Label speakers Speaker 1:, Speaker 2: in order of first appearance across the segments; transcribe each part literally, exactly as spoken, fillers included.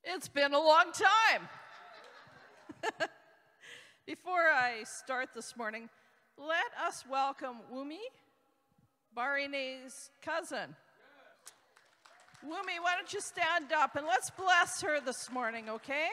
Speaker 1: It's been a long time. Before I start this morning, let us welcome Wumi, Barine's cousin. Wumi, why don't you stand up and let's bless her this morning, okay?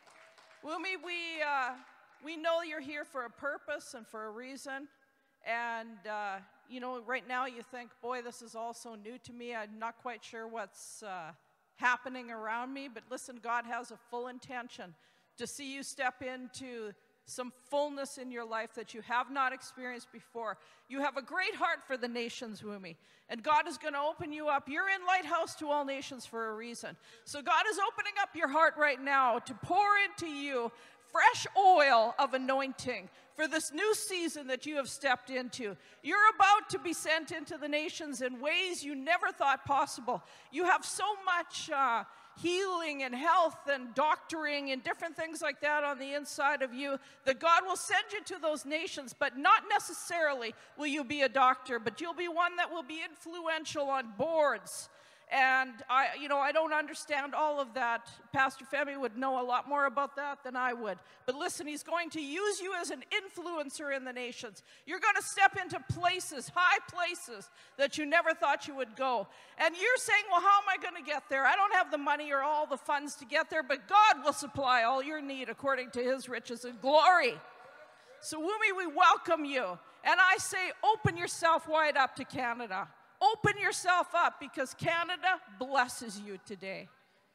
Speaker 1: Wumi, we, uh, we know you're here for a purpose and for a reason. And, uh, you know, right now you think, boy, this is all so new to me. I'm not quite sure what's uh, happening around me. But listen, God has a full intention to see you step into some fullness in your life that you have not experienced before. You have a great heart for the nations, Wumi, and God is going to open you up. You're in Lighthouse to All Nations for a reason. So God is opening up your heart right now to pour into you fresh oil of anointing for this new season that you have stepped into. You're about to be sent into the nations in ways you never thought possible. You have so much uh, healing and health and doctoring and different things like that on the inside of you that God will send you to those nations, but not necessarily will you be a doctor, but you'll be one that will be influential on boards. And I, you know, I don't understand all of that. Pastor Femi would know a lot more about that than I would. But listen, he's going to use you as an influencer in the nations. You're going to step into places, high places, that you never thought you would go. And you're saying, well, how am I going to get there? I don't have the money or all the funds to get there, but God will supply all your need according to his riches and glory. So, Wumi, we welcome you. And I say, open yourself wide up to Canada. Open yourself up because Canada blesses you today.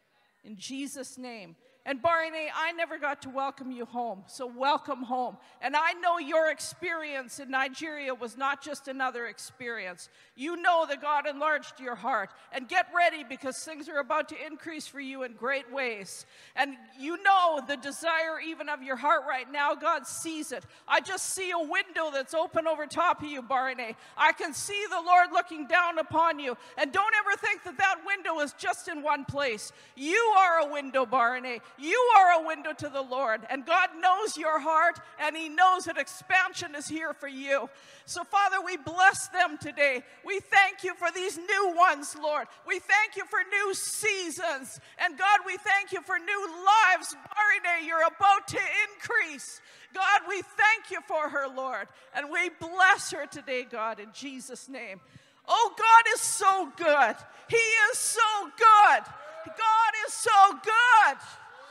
Speaker 1: In Jesus' name. And Barine, I never got to welcome you home, so welcome home. And I know your experience in Nigeria was not just another experience. You know that God enlarged your heart. And get ready because things are about to increase for you in great ways. And you know the desire even of your heart right now, God sees it. I just see a window that's open over top of you, Barine. I can see the Lord looking down upon you. And don't ever think that that window is just in one place. You are a window, Barine. You are a window to the Lord, and God knows your heart, and he knows that expansion is here for you. So, Father, we bless them today. We thank you for these new ones, Lord. We thank you for new seasons, and God, we thank you for new lives. Barine, you're about to increase. God, we thank you for her, Lord, and we bless her today, God, in Jesus' name. Oh, God is so good. He is so good. God is so good.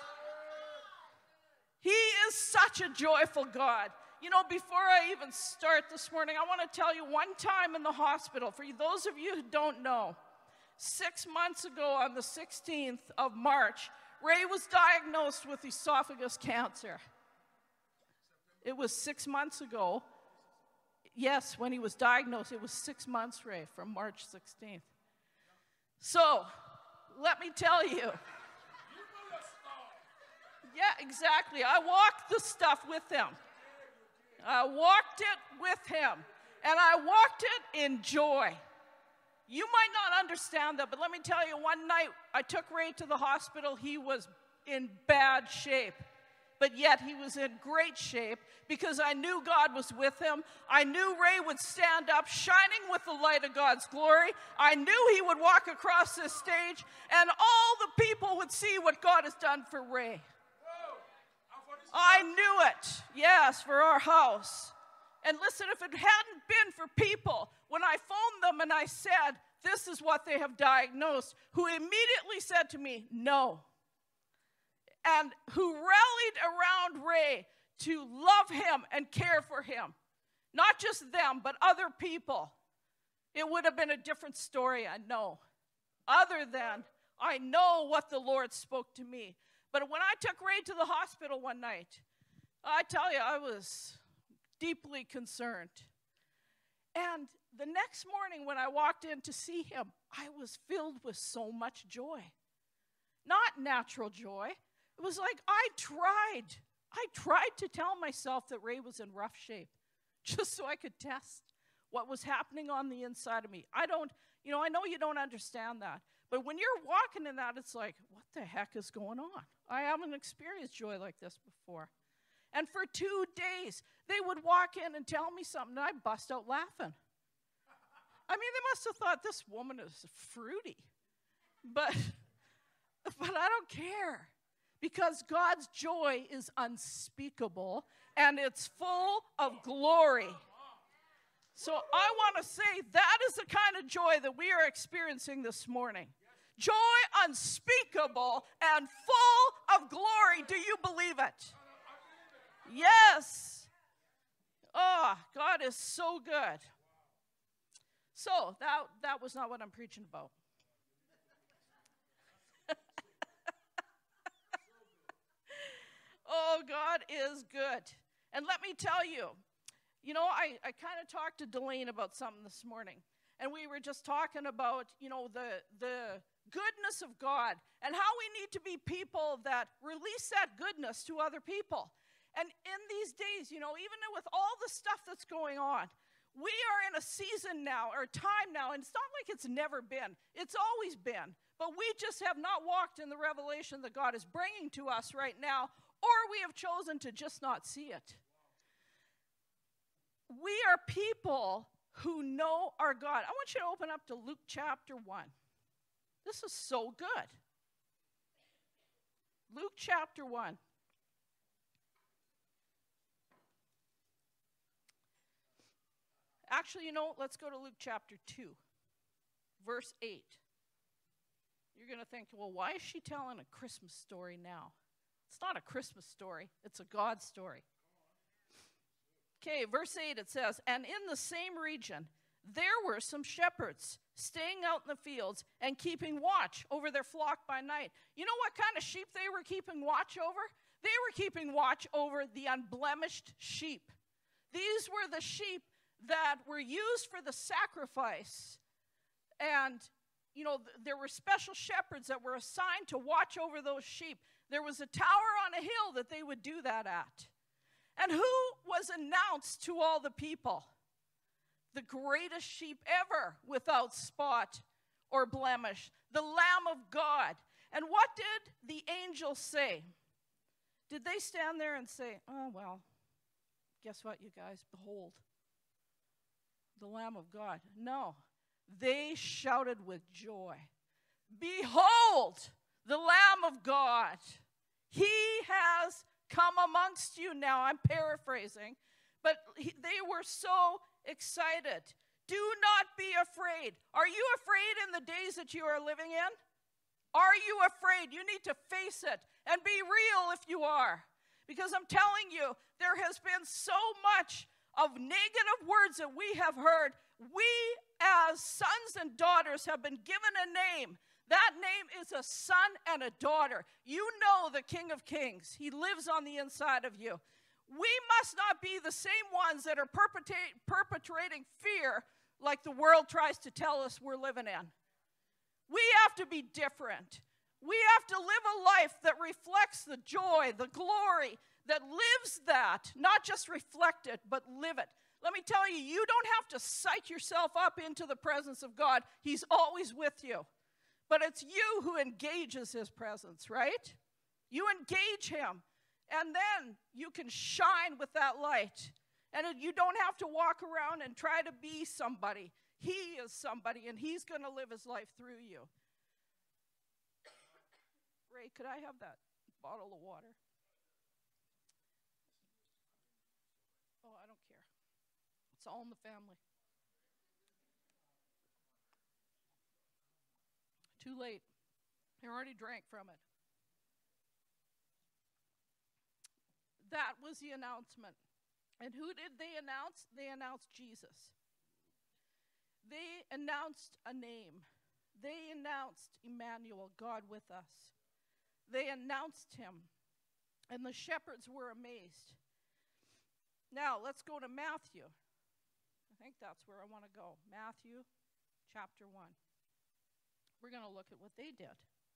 Speaker 1: He is such a joyful God. You know, before I even start this morning, I want to tell you one time in the hospital, for those of you who don't know, six months ago on the sixteenth of March, Ray was diagnosed with esophagus cancer. It was six months ago. Yes, when he was diagnosed, it was six months, Ray, from March sixteenth. So, let me tell you. Yeah, exactly. I walked the stuff with him. I walked it with him. And I walked it in joy. You might not understand that, but let me tell you, one night I took Ray to the hospital. He was in bad shape. But yet he was in great shape because I knew God was with him. I knew Ray would stand up shining with the light of God's glory. I knew he would walk across this stage and all the people would see what God has done for Ray. I knew it, yes, for our house. And listen, if it hadn't been for people, when I phoned them and I said, this is what they have diagnosed, who immediately said to me, no. And who rallied around Ray to love him and care for him. Not just them, but other people. It would have been a different story, I know. Other than, I know what the Lord spoke to me. But when I took Ray to the hospital one night, I tell you, I was deeply concerned. And the next morning when I walked in to see him, I was filled with so much joy. Not natural joy. It was like I tried. I tried to tell myself that Ray was in rough shape just so I could test what was happening on the inside of me. I don't, you know, I know you don't understand that. But when you're walking in that, it's like, what the heck is going on? I haven't experienced joy like this before. And for two days, they would walk in and tell me something, and I'd bust out laughing. I mean, they must have thought this woman is fruity. But, but I don't care. because God's joy is unspeakable and it's full of glory. So I want to say that is the kind of joy that we are experiencing this morning. Joy unspeakable and full of glory. Do you believe it? Yes. Oh, God is so good. So that, that was not what I'm preaching about. Oh, God is good. And let me tell you, you know, I, I kind of talked to Delane about something this morning. And we were just talking about, you know, the, the goodness of God and how we need to be people that release that goodness to other people. And in these days, you know, even with all the stuff that's going on, we are in a season now, or time now, and it's not like it's never been. It's always been. But we just have not walked in the revelation that God is bringing to us right now, or we have chosen to just not see it. We are people who know our God. I want you to open up to Luke chapter one. This is so good. Luke chapter one. Actually, you know, let's go to Luke chapter two, verse eight. You're going to think, well, why is she telling a Christmas story now? It's not a Christmas story. It's a God story. Okay, verse eight, it says, and in the same region, there were some shepherds staying out in the fields and keeping watch over their flock by night. You know what kind of sheep they were keeping watch over? They were keeping watch over the unblemished sheep. These were the sheep that were used for the sacrifice. And, you know, th- there were special shepherds that were assigned to watch over those sheep. There was a tower on a hill that they would do that at. And who was announced to all the people? The greatest sheep ever, without spot or blemish, the Lamb of God. And what did the angels say? Did they stand there and say, oh, well, guess what, you guys? Behold, the Lamb of God. No, they shouted with joy, behold, the Lamb of God. He has come amongst you now. I'm paraphrasing, but he, they were so excited. Do not be afraid. Are you afraid in the days that you are living in? Are you afraid? You need to face it and be real if you are. Because I'm telling you, there has been so much of negative words that we have heard. We as sons and daughters have been given a name. That name is a son and a daughter. You know the King of Kings. He lives on the inside of you. We must not be the same ones that are perpetrate, perpetrating fear like the world tries to tell us we're living in. We have to be different. We have to live a life that reflects the joy, the glory, that lives that, not just reflect it, but live it. Let me tell you, you don't have to psych yourself up into the presence of God. He's always with you. But it's you who engages his presence, right? You engage him, and then you can shine with that light. And you don't have to walk around and try to be somebody. He is somebody, and he's going to live his life through you. Ray, could I have that bottle of water? Oh, I don't care. It's all in the family. Too late. I already drank from it. That was the announcement. And who did they announce? They announced Jesus. They announced a name. They announced Emmanuel, God with us. They announced him. And the shepherds were amazed. Now, let's go to Matthew. I think that's where I want to go. Matthew chapter one. We're going to look at what they did.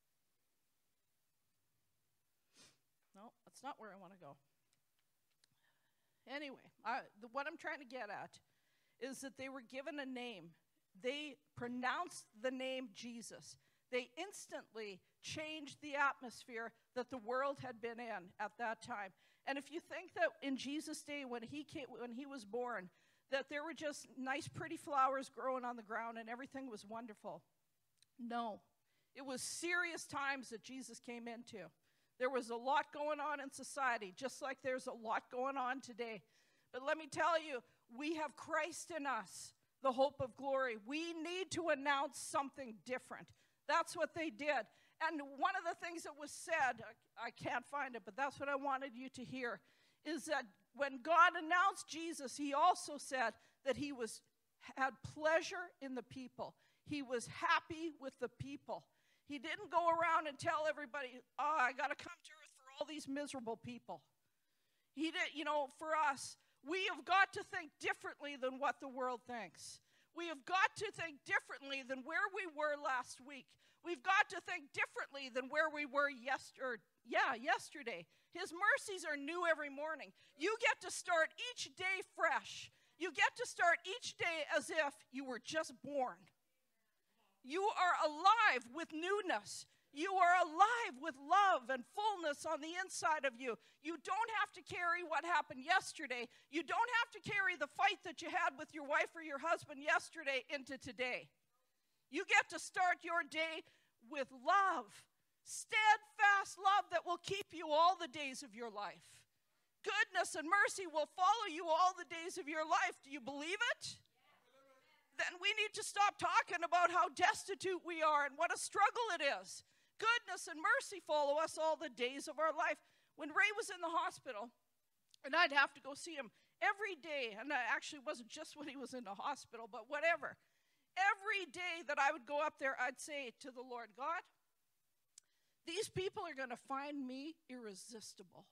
Speaker 1: No, that's not where I want to go. Anyway, I, the, what I'm trying to get at is that they were given a name. They pronounced the name Jesus. They instantly changed the atmosphere that the world had been in at that time. And if you think that in Jesus' day, when he came, when he was born, that there were just nice, pretty flowers growing on the ground and everything was wonderful. No, it was serious times that Jesus came into. There was a lot going on in society, just like there's a lot going on today. But let me tell you, we have Christ in us, the hope of glory. We need to announce something different. That's what they did. And one of the things that was said, I, I can't find it, but that's what I wanted you to hear, is that when God announced Jesus, he also said that he was had pleasure in the people. He was happy with the people. He didn't go around and tell everybody, oh, I got to come to earth for all these miserable people. He did, you know, for us, we have got to think differently than what the world thinks. We have got to think differently than where we were last week. We've got to think differently than where we were yesterday. Yeah, yesterday. His mercies are new every morning. You get to start each day fresh. You get to start each day as if you were just born. You are alive with newness. You are alive with love and fullness on the inside of you. You don't have to carry what happened yesterday. You don't have to carry the fight that you had with your wife or your husband yesterday into today. You get to start your day with love, steadfast love that will keep you all the days of your life. Goodness and mercy will follow you all the days of your life. Do you believe it? Then we need to stop talking about how destitute we are and what a struggle it is. Goodness and mercy follow us all the days of our life. When Ray was in the hospital, and I'd have to go see him every day, and it actually wasn't just when he was in the hospital, but whatever. Every day that I would go up there, I'd say to the Lord, God, these people are going to find me irresistible.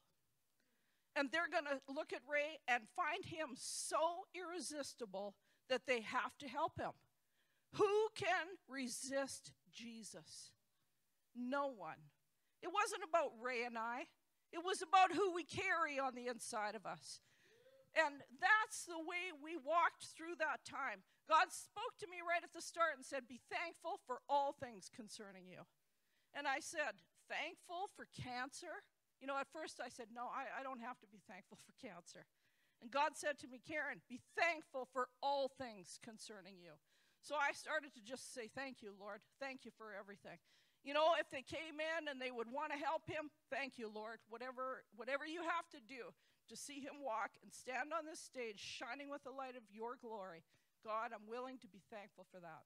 Speaker 1: And they're going to look at Ray and find him so irresistible that they have to help him. Who can resist Jesus? No one. It wasn't about Ray and I. It was about who we carry on the inside of us. And that's the way we walked through that time. God spoke to me right at the start and said, be thankful for all things concerning you. And I said, thankful for cancer? You know, at first I said, no, I, I don't have to be thankful for cancer. And God said to me, Karen, be thankful for all things concerning you. So I started to just say, thank you, Lord. Thank you for everything. You know, if they came in and they would want to help him, thank you, Lord. Whatever, whatever you have to do to see him walk and stand on this stage shining with the light of your glory, God, I'm willing to be thankful for that.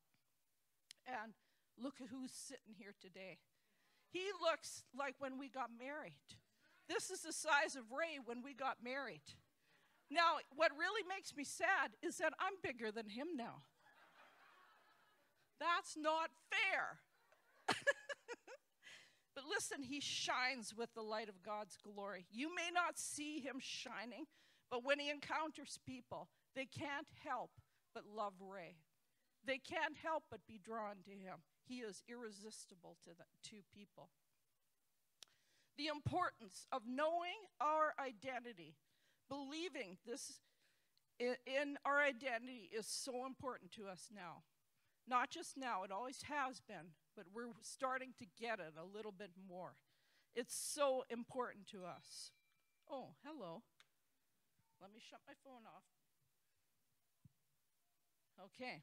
Speaker 1: And look at who's sitting here today. He looks like when we got married. This is the size of Ray when we got married. Now, what really makes me sad is that I'm bigger than him now. That's not fair. But listen, he shines with the light of God's glory. You may not see him shining, but when he encounters people, they can't help but love Ray. They can't help but be drawn to him. He is irresistible to, the, to people. The importance of knowing our identity, believing this in, in our identity is so important to us now. Not just now, it always has been, but we're starting to get it a little bit more. It's so important to us. Oh, hello. Let me shut my phone off. Okay.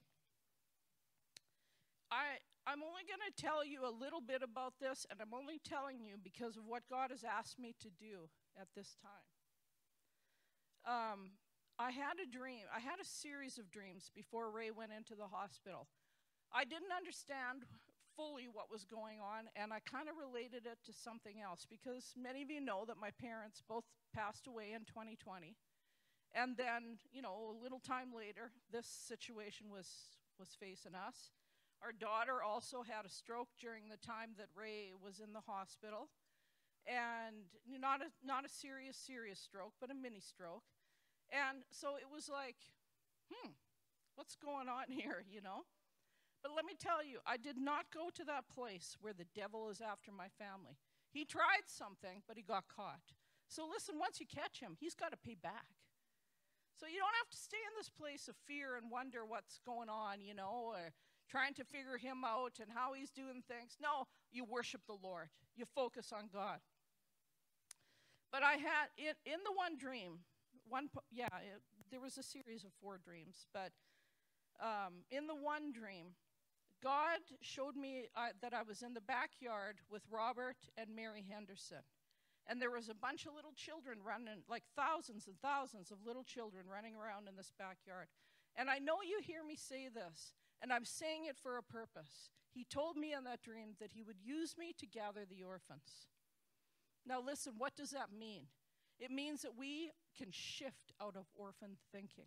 Speaker 1: I, I'm only going to tell you a little bit about this, and I'm only telling you because of what God has asked me to do at this time. Um, I had a dream. I had a series of dreams before Ray went into the hospital. I didn't understand fully what was going on, and I kind of related it to something else because many of you know that my parents both passed away in twenty twenty. And then, you know, a little time later, this situation was, was facing us. Our daughter also had a stroke during the time that Ray was in the hospital. And not a, not a serious, serious stroke, but a mini stroke. And so it was like, hmm, what's going on here, you know? But let me tell you, I did not go to that place where the devil is after my family. He tried something, but he got caught. So listen, once you catch him, he's got to pay back. So you don't have to stay in this place of fear and wonder what's going on, you know, or trying to figure him out and how he's doing things. No, you worship the Lord. You focus on God. But I had, in, in the one dream, one, yeah, it, there was a series of four dreams, but um, in the one dream, God showed me uh, that I was in the backyard with Robert and Mary Henderson. And there was a bunch of little children running, like thousands and thousands of little children running around in this backyard. And I know you hear me say this, and I'm saying it for a purpose. He told me in that dream that he would use me to gather the orphans. Now listen, what does that mean? It means that we can shift out of orphan thinking.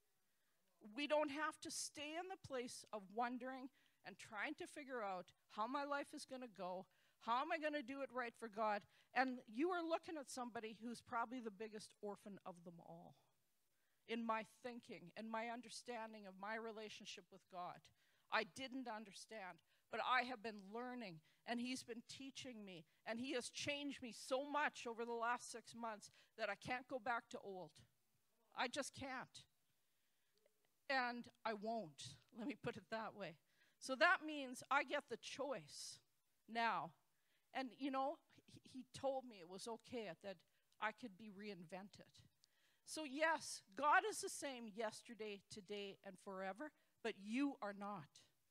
Speaker 1: We don't have to stay in the place of wondering and trying to figure out how my life is going to go, how am I going to do it right for God? And you are looking at somebody who's probably the biggest orphan of them all. In my thinking and my understanding of my relationship with God, I didn't understand, but I have been learning, and he's been teaching me, and he has changed me so much over the last six months that I can't go back to old. I just can't. And I won't. Let me put it that way. So that means I get the choice now. And, you know, he, he told me it was okay, that I could be reinvented. So, yes, God is the same yesterday, today, and forever, but you are not.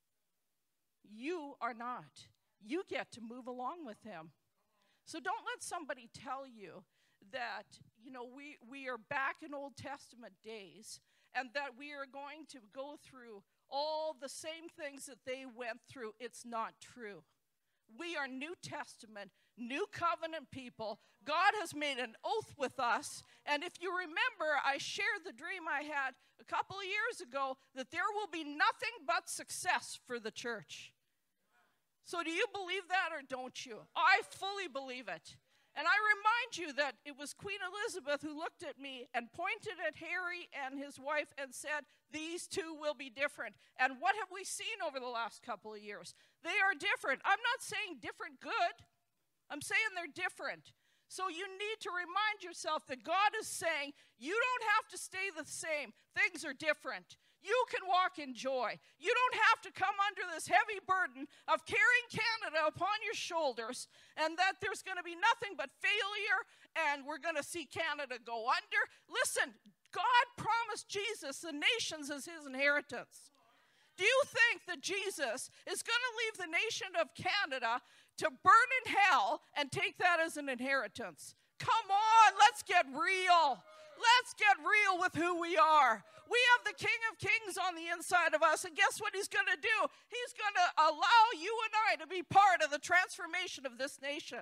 Speaker 1: You are not. You get to move along with him. So don't let somebody tell you that, you know, we, we are back in Old Testament days and that we are going to go through all the same things that they went through. It's not true. We are New Testament, New Covenant people. God has made an oath with us. And if you remember, I shared the dream I had a couple of years ago that there will be nothing but success for the church. So do you believe that or don't you? I fully believe it. And I remind you that it was Queen Elizabeth who looked at me and pointed at Harry and his wife and said, these two will be different. And what have we seen over the last couple of years? They are different. I'm not saying different good. I'm saying they're different. So you need to remind yourself that God is saying, you don't have to stay the same. Things are different. You can walk in joy. You don't have to come under this heavy burden of carrying Canada upon your shoulders and that there's going to be nothing but failure and we're going to see Canada go under. Listen, God promised Jesus the nations as his inheritance. Do you think that Jesus is going to leave the nation of Canada to burn in hell and take that as an inheritance? Come on, let's get real. Let's get real with who we are. We have the King of Kings on the inside of us, and guess what he's going to do? He's going to allow you and I to be part of the transformation of this nation.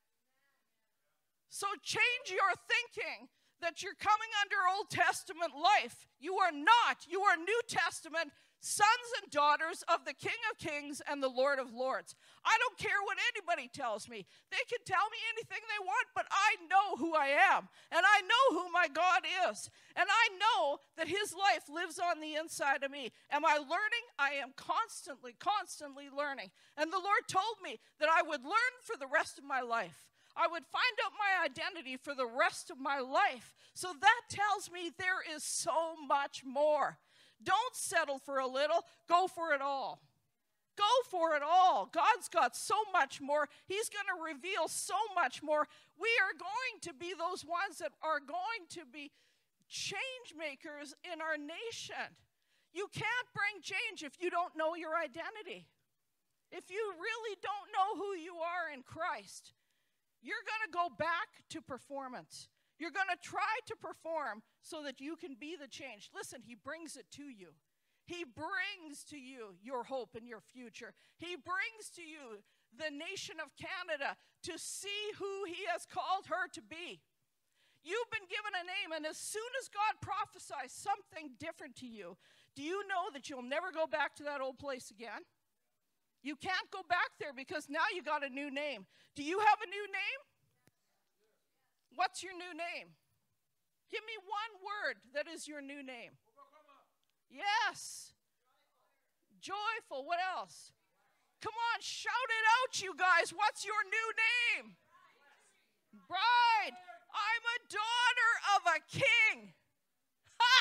Speaker 1: So change your thinking that you're coming under Old Testament life. You are not. You are New Testament sons and daughters of the King of Kings and the Lord of Lords. I don't care what anybody tells me. They can tell me anything they want, but I know who I am, and I know who my God is, and I know that his life lives on the inside of me. Am I learning? I am constantly, constantly learning. And the Lord told me that I would learn for the rest of my life. I would find out my identity for the rest of my life. So that tells me there is so much more. Don't settle for a little. Go for it all. Go for it all. God's got so much more. He's going to reveal so much more. We are going to be those ones that are going to be change makers in our nation. You can't bring change if you don't know your identity. If you really don't know who you are in Christ, you're going to go back to performance. You're going to try to perform so that you can be the change. Listen, he brings it to you. He brings to you your hope and your future. He brings to you the nation of Canada to see who he has called her to be. You've been given a name, and as soon as God prophesies something different to you, do you know that you'll never go back to that old place again? You can't go back there because now you got a new name. Do you have a new name? What's your new name? Give me one word that is your new name. Yes. Joyful. What else? Come on, shout it out, you guys. What's your new name? Bride. I'm a daughter of a king. Ha!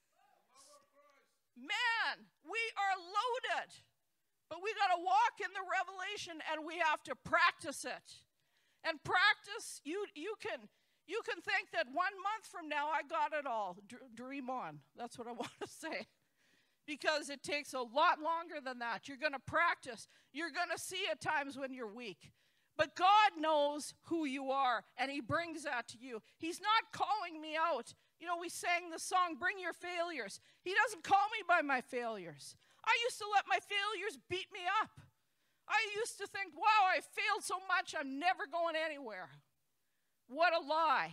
Speaker 1: Man, we are loaded. But we got to walk in the revelation, and we have to practice it. And practice, you you can you can think that one month from now I got it all. D- dream on. That's what I want to say. Because it takes a lot longer than that. You're going to practice. You're going to see at times when you're weak. But God knows who you are, and he brings that to you. He's not calling me out. You know, we sang the song, Bring Your Failures. He doesn't call me by my failures. I used to let my failures beat me up. I used to think, wow, I failed so much, I'm never going anywhere. What a lie.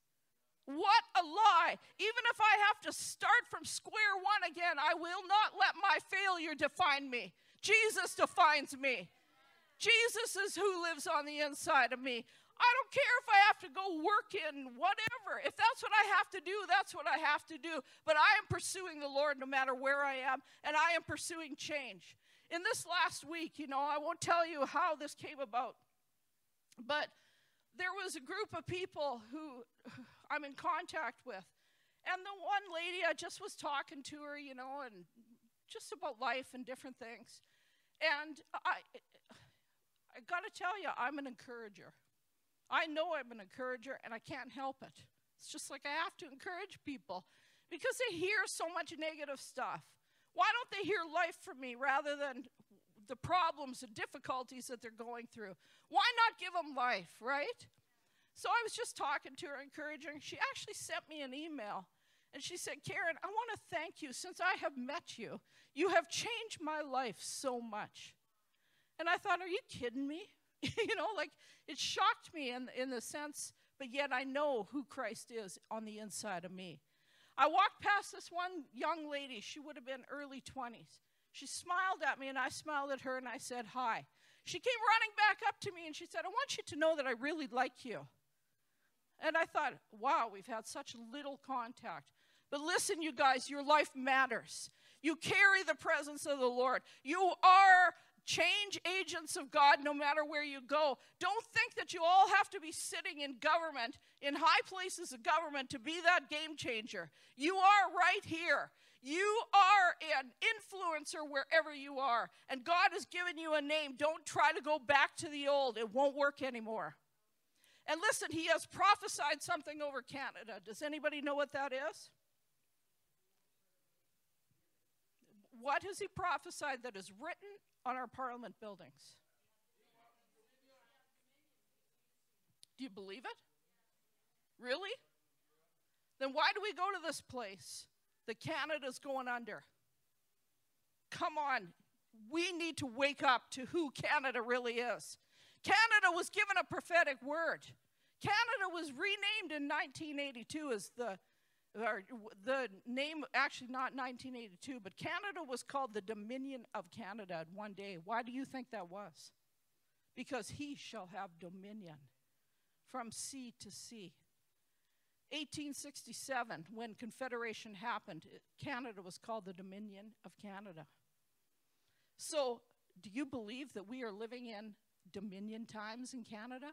Speaker 1: What a lie. Even if I have to start from square one again, I will not let my failure define me. Jesus defines me. Jesus is who lives on the inside of me. I don't care if I have to go work in whatever. If that's what I have to do, that's what I have to do. But I am pursuing the Lord no matter where I am, and I am pursuing change. In this last week, you know, I won't tell you how this came about, but there was a group of people who I'm in contact with. And the one lady, I just was talking to her, you know, and just about life and different things. And I, I got to tell you, I'm an encourager. I know I'm an encourager, and I can't help it. It's just like I have to encourage people because they hear so much negative stuff. Why don't they hear life from me rather than the problems and difficulties that they're going through? Why not give them life, right? So I was just talking to her, encouraging her. She actually sent me an email, and she said, Karen, I want to thank you. Since I have met you, you have changed my life so much. And I thought, are you kidding me? You know, like, it shocked me in, in the sense, but yet I know who Christ is on the inside of me. I walked past this one young lady. She would have been early twenties. She smiled at me, and I smiled at her, and I said, hi. She came running back up to me, and she said, I want you to know that I really like you. And I thought, wow, we've had such little contact. But listen, you guys, your life matters. You carry the presence of the Lord. You are change agents of God no matter where you go. Don't think that you all have to be sitting in government, in high places of government, to be that game changer. You are right here. You are an influencer wherever you are. And God has given you a name. Don't try to go back to the old. It won't work anymore. And listen, he has prophesied something over Canada. Does anybody know what that is? What has he prophesied that is written on our parliament buildings? Do you believe it? Really? Then why do we go to this place that Canada's going under? Come on. We need to wake up to who Canada really is. Canada was given a prophetic word. Canada was renamed in nineteen eighty-two as the, or the name, actually not nineteen eighty-two, but Canada was called the Dominion of Canada at one day. Why do you think that was? Because he shall have dominion from sea to sea. eighteen sixty-seven, when Confederation happened, Canada was called the Dominion of Canada. So, do you believe that we are living in Dominion times in Canada?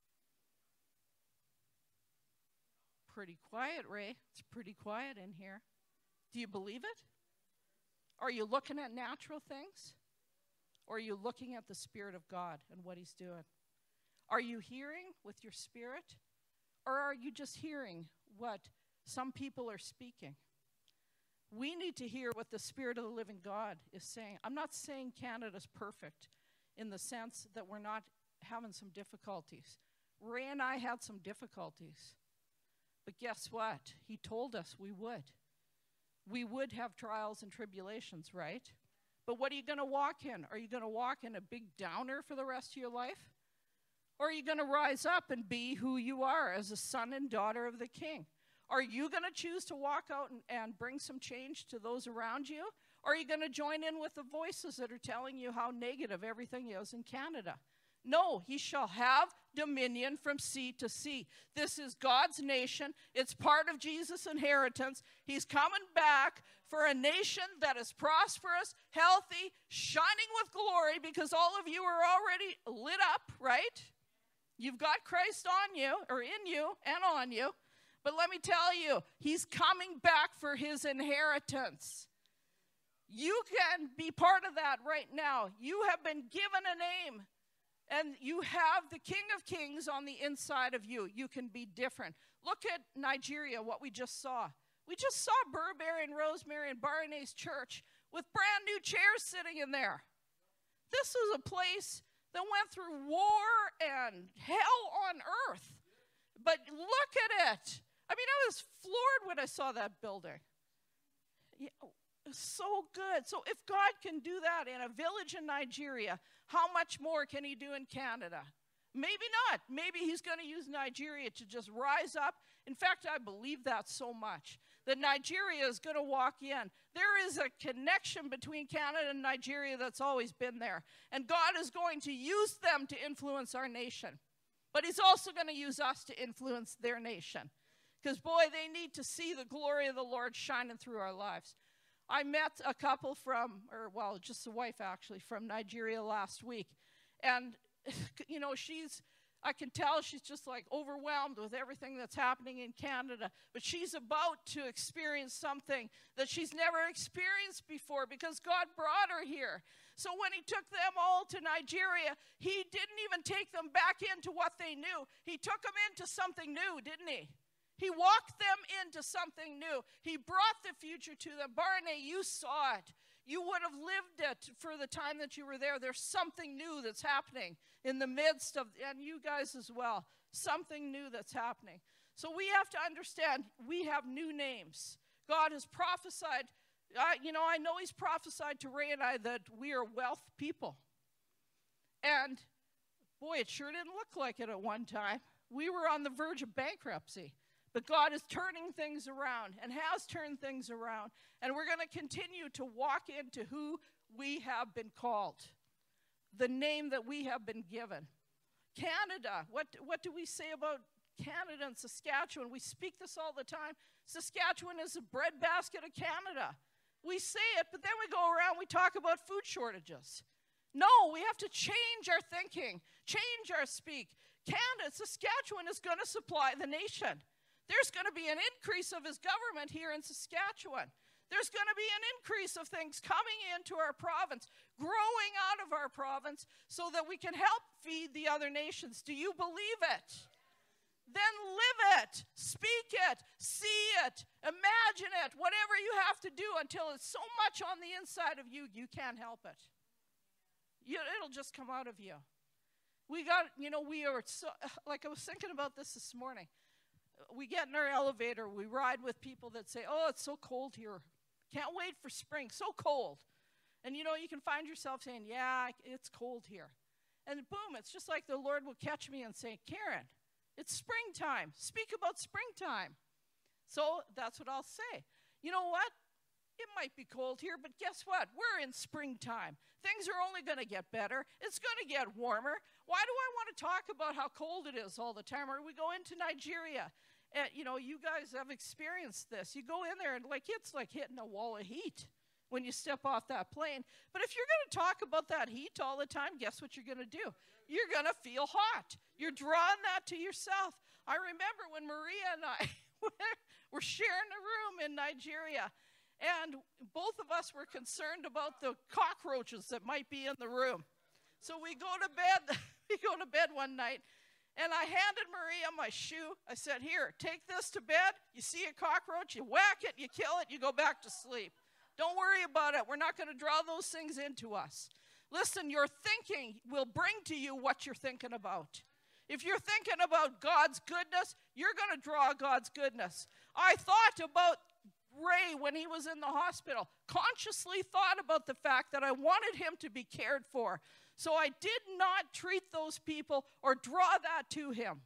Speaker 1: Pretty quiet, Ray. It's pretty quiet in here. Do you believe it? Are you looking at natural things? Or are you looking at the Spirit of God and what he's doing? Are you hearing with your spirit? Or are you just hearing what some people are speaking? We need to hear what the Spirit of the living God is saying. I'm not saying Canada's perfect in the sense that we're not having some difficulties. Ray and I had some difficulties. But guess what? He told us we would. We would have trials and tribulations, right? But what are you going to walk in? Are you going to walk in a big downer for the rest of your life? Or are you going to rise up and be who you are as a son and daughter of the King? Are you going to choose to walk out and, and bring some change to those around you? Or are you going to join in with the voices that are telling you how negative everything is in Canada? No, he shall have dominion from sea to sea. This is God's nation. It's part of Jesus' inheritance. He's coming back for a nation that is prosperous, healthy, shining with glory, because all of you are already lit up, right? You've got Christ on you, or in you, and on you. But let me tell you, he's coming back for his inheritance. You can be part of that right now. You have been given a name. And you have the King of Kings on the inside of you. You can be different. Look at Nigeria, what we just saw. We just saw Burberry and Rosemary and Barney's church with brand new chairs sitting in there. This is a place that went through war and hell on earth. But look at it. I mean, I was floored when I saw that building. Yeah, so good. So if God can do that in a village in Nigeria, how much more can he do in Canada? Maybe not. Maybe he's going to use Nigeria to just rise up. In fact, I believe that so much, that Nigeria is going to walk in. There is a connection between Canada and Nigeria that's always been there. And God is going to use them to influence our nation. But he's also going to use us to influence their nation. Because, boy, they need to see the glory of the Lord shining through our lives. I met a couple from, or well, just a wife actually, from Nigeria last week. And, you know, she's, I can tell she's just like overwhelmed with everything that's happening in Canada. But she's about to experience something that she's never experienced before because God brought her here. So when he took them all to Nigeria, he didn't even take them back into what they knew. He took them into something new, didn't he? He walked them into something new. He brought the future to them. Barney, you saw it. You would have lived it for the time that you were there. There's something new that's happening in the midst of, and you guys as well, something new that's happening. So we have to understand we have new names. God has prophesied, uh, you know, I know he's prophesied to Ray and I that we are wealth people. And boy, it sure didn't look like it at one time. We were on the verge of bankruptcy. But God is turning things around and has turned things around. And we're going to continue to walk into who we have been called, the name that we have been given. Canada, what, what do we say about Canada and Saskatchewan? We speak this all the time. Saskatchewan is the breadbasket of Canada. We say it, but then we go around, we talk about food shortages. No, we have to change our thinking, change our speak. Canada, Saskatchewan is going to supply the nation. There's going to be an increase of his government here in Saskatchewan. There's going to be an increase of things coming into our province, growing out of our province, so that we can help feed the other nations. Do you believe it? Then live it, speak it, see it, imagine it, whatever you have to do until it's so much on the inside of you, you can't help it. You, it'll just come out of you. We got, you know, we are so, like I was thinking about this this morning. We get in our elevator, we ride with people that say, oh, it's so cold here. Can't wait for spring, so cold. And you know, you can find yourself saying, yeah, it's cold here. And boom, it's just like the Lord will catch me and say, Karen, it's springtime. Speak about springtime. So that's what I'll say. You know what? It might be cold here, but guess what? We're in springtime. Things are only going to get better. It's going to get warmer. Why do I want to talk about how cold it is all the time? Or we go into Nigeria, and, you know, you guys have experienced this. You go in there, and like it's like hitting a wall of heat when you step off that plane. But if you're going to talk about that heat all the time, guess what you're going to do? You're going to feel hot. You're drawing that to yourself. I remember when Maria and I were sharing a room in Nigeria, and both of us were concerned about the cockroaches that might be in the room. So we go to bed, we go to bed one night, and I handed Maria my shoe. I said, here, take this to bed. You see a cockroach, you whack it, you kill it, you go back to sleep. Don't worry about it. We're not going to draw those things into us. Listen, your thinking will bring to you what you're thinking about. If you're thinking about God's goodness, you're going to draw God's goodness. I thought about Ray, when he was in the hospital, consciously thought about the fact that I wanted him to be cared for. So I did not treat those people or draw that to him.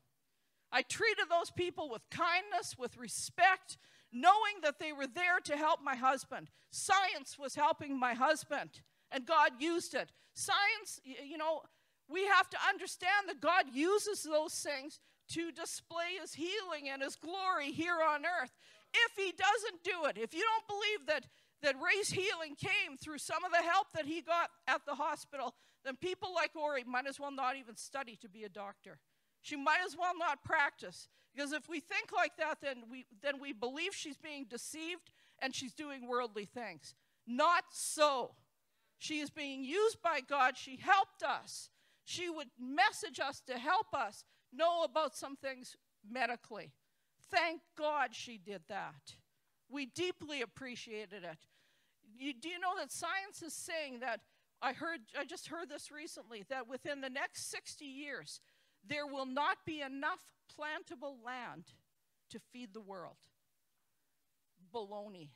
Speaker 1: I treated those people with kindness, with respect, knowing that they were there to help my husband. Science was helping my husband, and God used it. Science, you know, we have to understand that God uses those things to display his healing and his glory here on earth. If he doesn't do it, if you don't believe that, that Ray's healing came through some of the help that he got at the hospital, then people like Ori might as well not even study to be a doctor. She might as well not practice. Because if we think like that, then we, then we believe she's being deceived and she's doing worldly things. Not so. She is being used by God. She helped us. She would message us to help us know about some things medically. Thank God she did that. We deeply appreciated it. You, do you know that science is saying that, I heard, I just heard this recently, that within the next sixty years, there will not be enough plantable land to feed the world. Baloney.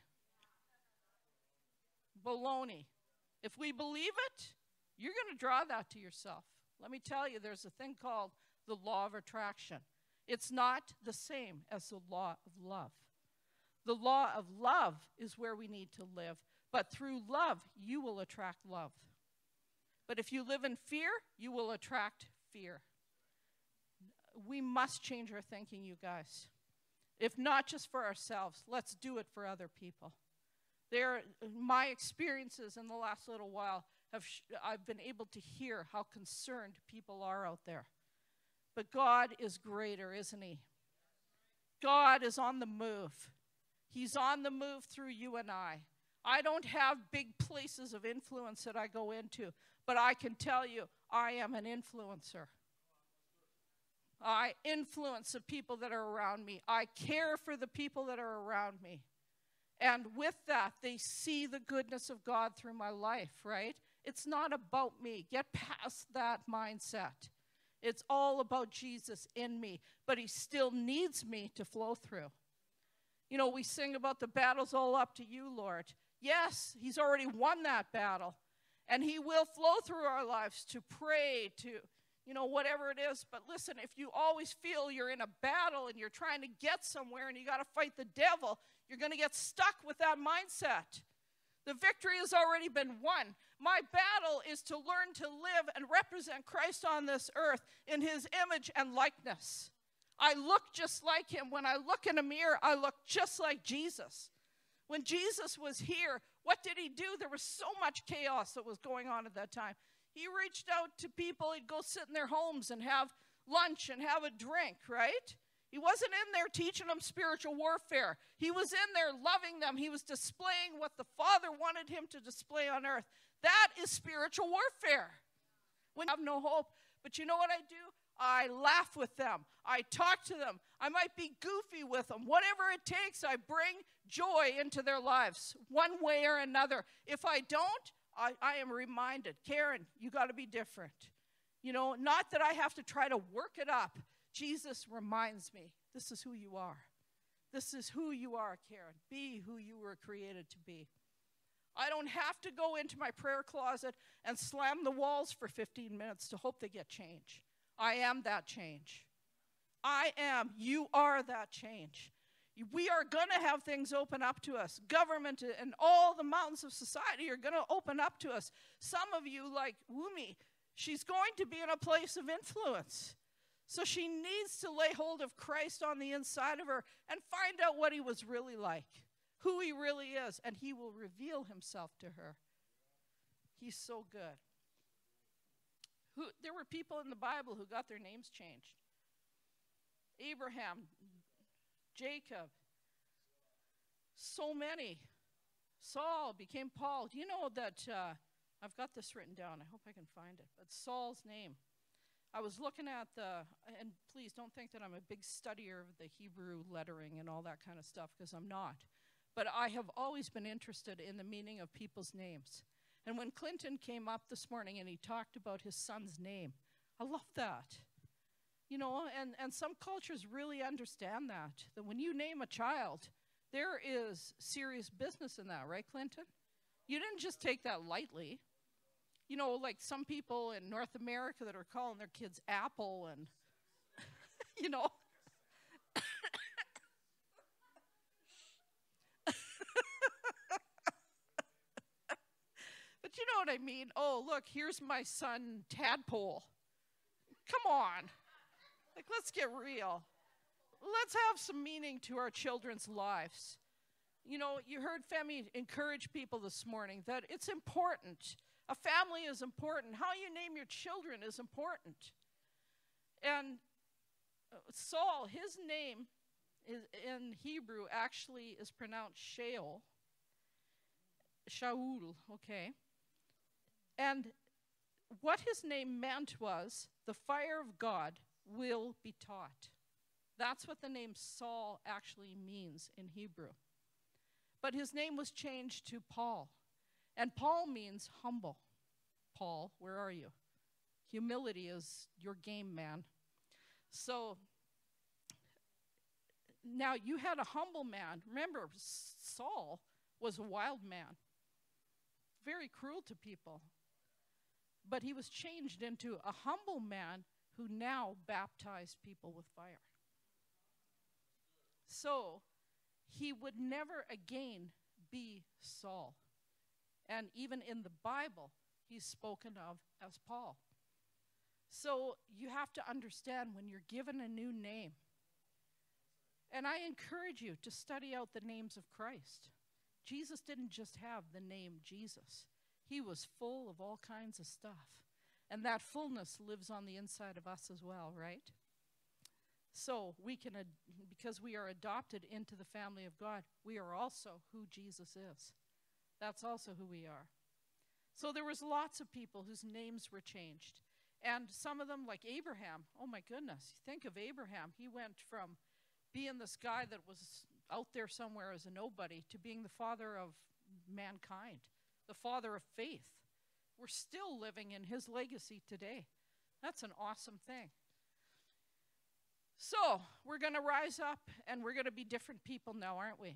Speaker 1: Baloney. If we believe it, you're going to draw that to yourself. Let me tell you, there's a thing called the law of attraction. It's not the same as the law of love. The law of love is where we need to live, but through love, you will attract love. But if you live in fear, you will attract fear. We must change our thinking, you guys. If not just for ourselves, let's do it for other people. There, my experiences in the last little while, have sh- I've been able to hear how concerned people are out there. But God is greater, isn't he? God is on the move. He's on the move through you and I. I don't have big places of influence that I go into, but I can tell you, I am an influencer. I influence the people that are around me. I care for the people that are around me. And with that, they see the goodness of God through my life, right? It's not about me. Get past that mindset. It's all about Jesus in me, but he still needs me to flow through. You know, we sing about the battle's all up to you, Lord. Yes, he's already won that battle, and he will flow through our lives to pray, to, you know, whatever it is. But listen, if you always feel you're in a battle and you're trying to get somewhere and you got to fight the devil, you're going to get stuck with that mindset. The victory has already been won. My battle is to learn to live and represent Christ on this earth in his image and likeness. I look just like him. When I look in a mirror, I look just like Jesus. When Jesus was here, what did he do? There was so much chaos that was going on at that time. He reached out to people. He'd go sit in their homes and have lunch and have a drink, right? He wasn't in there teaching them spiritual warfare. He was in there loving them. He was displaying what the Father wanted him to display on earth. That is spiritual warfare. When you have no hope. But you know what I do? I laugh with them. I talk to them. I might be goofy with them. Whatever it takes, I bring joy into their lives, one way or another. If I don't, I, I am reminded, Karen, you got to be different. You know, not that I have to try to work it up. Jesus reminds me, this is who you are. This is who you are, Karen. Be who you were created to be. I don't have to go into my prayer closet and slam the walls for fifteen minutes to hope they get change. I am that change. I am. You are that change. We are going to have things open up to us. Government and all the mountains of society are going to open up to us. Some of you, like Wumi, she's going to be in a place of influence. So she needs to lay hold of Christ on the inside of her and find out what he was really like, who he really is, and he will reveal himself to her. He's so good. Who, there were people in the Bible who got their names changed. Abraham, Jacob, so many. Saul became Paul. Do you know that, uh, I've got this written down. I hope I can find it. But Saul's name. I was looking at the, and please don't think that I'm a big studier of the Hebrew lettering and all that kind of stuff, because I'm not. But I have always been interested in the meaning of people's names. And when Clinton came up this morning and he talked about his son's name, I love that. You know, and, and some cultures really understand that, that when you name a child, there is serious business in that, right, Clinton? You didn't just take that lightly. You know, like some people in North America that are calling their kids Apple and, you know. But you know what I mean? Oh, look, here's my son, Tadpole. Come on. Like, let's get real. Let's have some meaning to our children's lives. You know, you heard Femi encourage people this morning that it's important. A family is important. How you name your children is important. And Saul, his name is, in Hebrew actually is pronounced Shaul. Shaul, okay. And what his name meant was, the fire of God will be taught. That's what the name Saul actually means in Hebrew. But his name was changed to Paul. And Paul means humble. Paul, where are you? Humility is your game, man. So now you had a humble man. Remember, Saul was a wild man, very cruel to people. But he was changed into a humble man who now baptized people with fire. So he would never again be Saul. And even in the Bible, he's spoken of as Paul. So you have to understand when you're given a new name. And I encourage you to study out the names of Christ. Jesus didn't just have the name Jesus. He was full of all kinds of stuff. And that fullness lives on the inside of us as well, right? So we can, ad- because we are adopted into the family of God, we are also who Jesus is. That's also who we are. So there was lots of people whose names were changed. And some of them, like Abraham, oh my goodness, think of Abraham. He went from being this guy that was out there somewhere as a nobody to being the father of mankind, the father of faith. We're still living in his legacy today. That's an awesome thing. So we're going to rise up and we're going to be different people now, aren't we?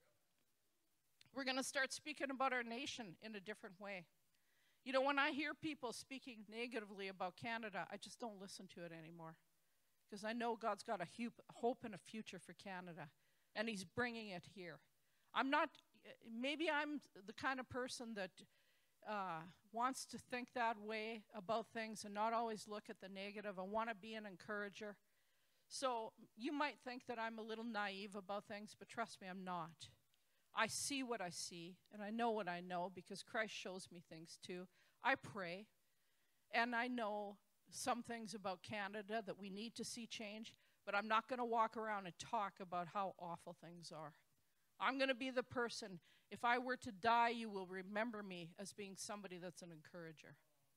Speaker 1: We're going to start speaking about our nation in a different way. You know, when I hear people speaking negatively about Canada, I just don't listen to it anymore. Because I know God's got a hope and a future for Canada. And he's bringing it here. I'm not, maybe I'm the kind of person that uh, wants to think that way about things and not always look at the negative. I want to be an encourager. So you might think that I'm a little naive about things, but trust me, I'm not. I see what I see, and I know what I know because Christ shows me things too. I pray, and I know some things about Canada that we need to see change, but I'm not going to walk around and talk about how awful things are. I'm going to be the person, if I were to die, you will remember me as being somebody that's an encourager.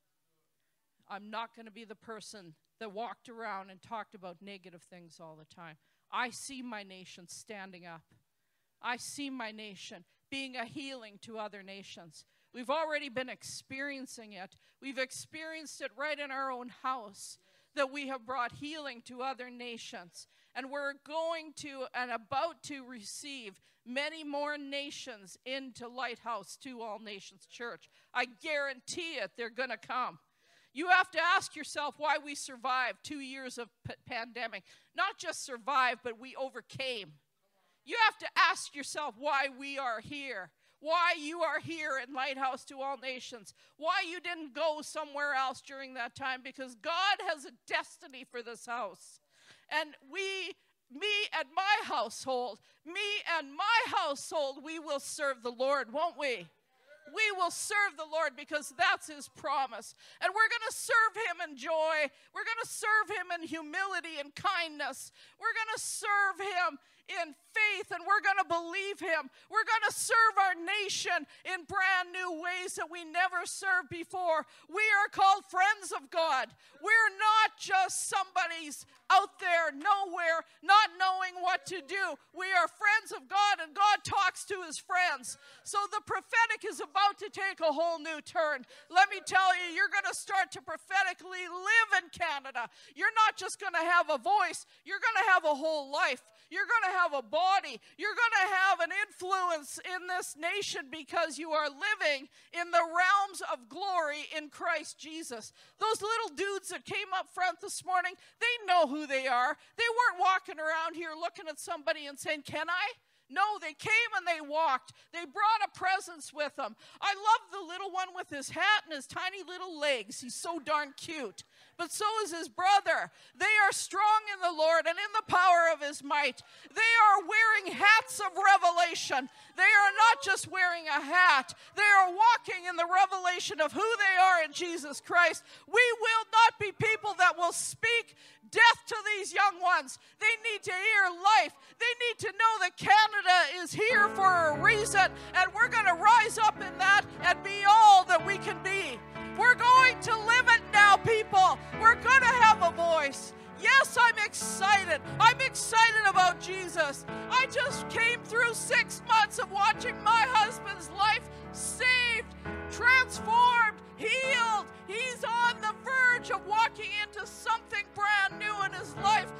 Speaker 1: I'm not going to be the person that walked around and talked about negative things all the time. I see my nation standing up. I see my nation being a healing to other nations. We've already been experiencing it. We've experienced it right in our own house, that we have brought healing to other nations. And we're going to and about to receive many more nations into Lighthouse to All Nations Church. I guarantee it, they're going to come. You have to ask yourself why we survived two years of p- pandemic. Not just survived, but we overcame. You have to ask yourself why we are here, why you are here in Lighthouse to All Nations, why you didn't go somewhere else during that time, because God has a destiny for this house. And we, me and my household, me and my household, we will serve the Lord, won't we? We will serve the Lord because that's his promise. And we're going to serve him in joy. We're going to serve him in humility and kindness. We're going to serve him in faith, and we're going to believe him. We're going to serve our nation in brand new ways that we never served before. We are called friends of God. We're not just somebody's out there nowhere not knowing what to do. We are friends of God, and God talks to his friends. So the prophetic is about to take a whole new turn. Let me tell you, you're going to start to prophetically live in Canada. You're not just going to have a voice. You're going to have a whole life. You're going to have a body. You're going to have an influence in this nation because you are living in the realms of glory in Christ Jesus. Those little dudes that came up front this morning, they know who they are. They weren't walking around here looking at somebody and saying, "Can I?" No, they came and they walked. They brought a presence with them. I love the little one with his hat and his tiny little legs. He's so darn cute. But so is his brother. They are strong in the Lord and in the power of his might. They are wearing hats of revelation. They are not just wearing a hat. They are walking in the revelation of who they are in Jesus Christ. We will not be people that will speak death to these young ones. They need to hear life. They need to know that Canada is here for a reason, and we're going to rise up in that and be all that we can be. We're going to live it now, people. We're going to have a voice. Yes, I'm excited. I'm excited about Jesus. I just came through six months of watching my husband's life saved, transformed, healed. He's on the verge of walking into something brand new in his life.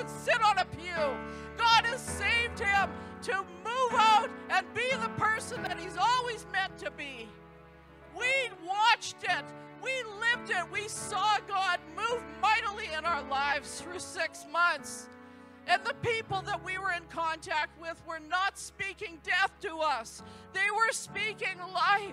Speaker 1: and sit on a pew. God has saved him to move out and be the person that he's always meant to be. We watched it. We lived it. We saw God move mightily in our lives through six months. And the people that we were in contact with were not speaking death to us. They were speaking life.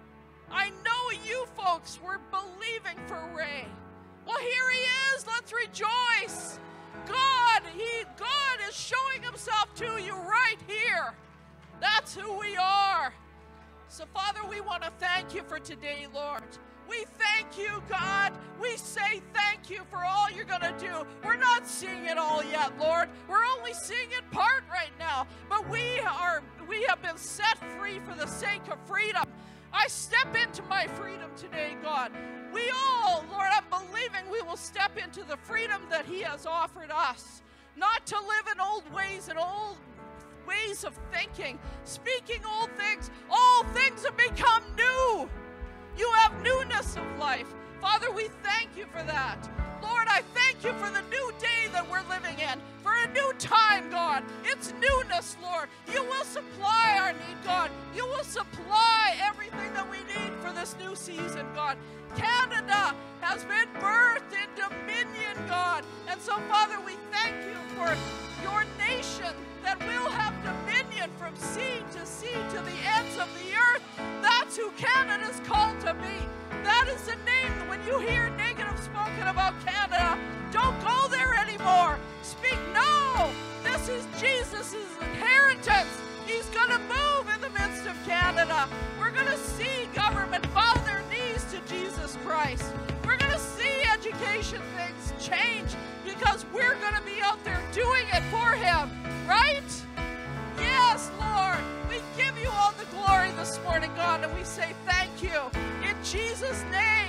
Speaker 1: I know you folks were believing for Ray. Well, here he is. Let's rejoice. God, he, God is showing himself to you right here. That's who we are. So, Father, we want to thank you for today, Lord. We thank you, God. We say thank you for all you're going to do. We're not seeing it all yet, Lord. We're only seeing it part right now. But we are, we have been set free for the sake of freedom. I step into my freedom today, God. We all, Lord, I'm believing we will step into the freedom that he has offered us. Not to live in old ways and old ways of thinking, speaking old things. All things have become new. You have newness of life. Father, we thank you for that. Lord, I thank you for the new day that we're living in, for a new time, God. It's newness, Lord. You will supply our need, God. You will supply everything that we need for this new season, God. Canada has been birthed in dominion, God. And so, Father, we thank you for your nation that will have dominion from sea to sea to the ends of the earth. That's who Canada's called to be. That is the name. When you hear negative spoken about Canada, don't go there anymore. Speak no. This is Jesus' inheritance. He's going to move in the midst of Canada. We're going to see government bow their knees to Jesus Christ. We're going to see education things change because we're going to be out there doing it for him. Right? Yes, Lord. We give you all the glory this morning, God, and we say thank you. In Jesus' name.